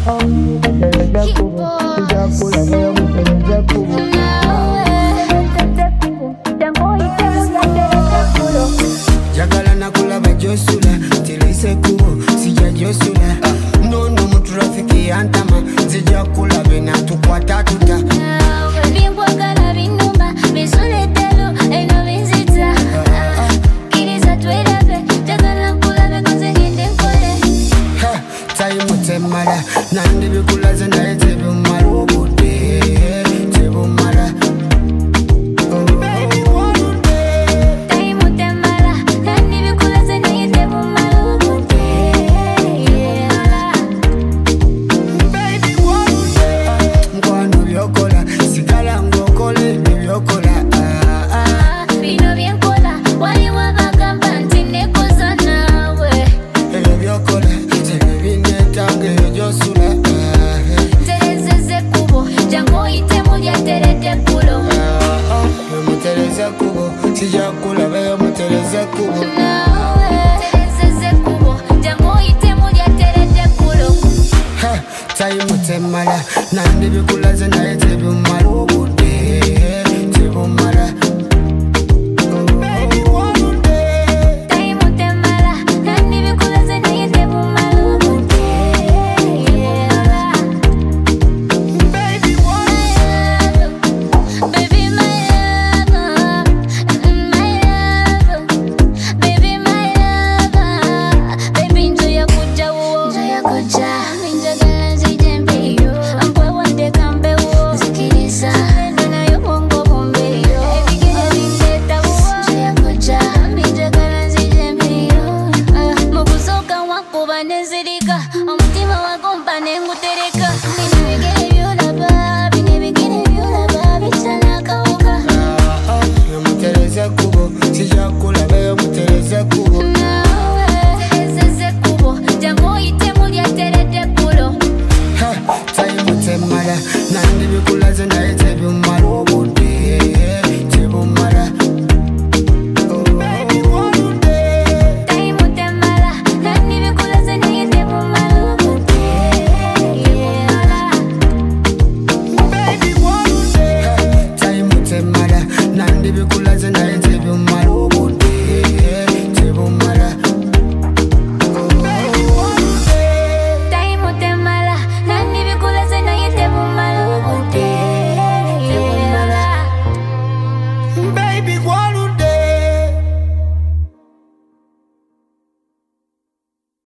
Jagala nakula bajosula tilise kubo sija josula no mutrafiki antama zija kula bena tukwata tuta bingwa kala binuma bisule telo eno bizita kiriza twerabe jagala kula bekoze ngende nkole time temala nandi bikulaze naye tebumala obudde tebumala sija kula beyo mutereze kubo tereze kubo jango ite mulya terete kulo time temala nandi bikulaze naye tebumala obudde tebumala omutima wagomba nengutereka binebigere byolaba binebigere byolaba bitanakawuka mutereze kubo sija kula beyo mutereze kubo tereze kubo jango ite mulya terete kulo time temala nandi bikulaze